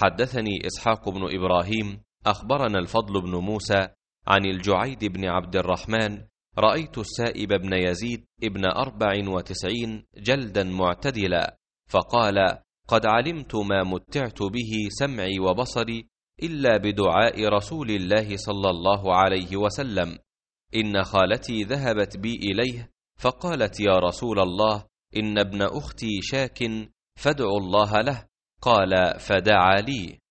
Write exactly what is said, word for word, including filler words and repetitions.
حدثني إسحاق بن إبراهيم أخبرنا الفضل بن موسى عن الجعيد بن عبد الرحمن: رأيت السائب بن يزيد ابن أربع وتسعين جلدا معتدلا، فقال: قد علمت ما متعت به سمعي وبصري إلا بدعاء رسول الله صلى الله عليه وسلم. إن خالتي ذهبت بي إليه فقالت: يا رسول الله، إن ابن أختي شاك فادعوا الله له. قال: فدعا لي.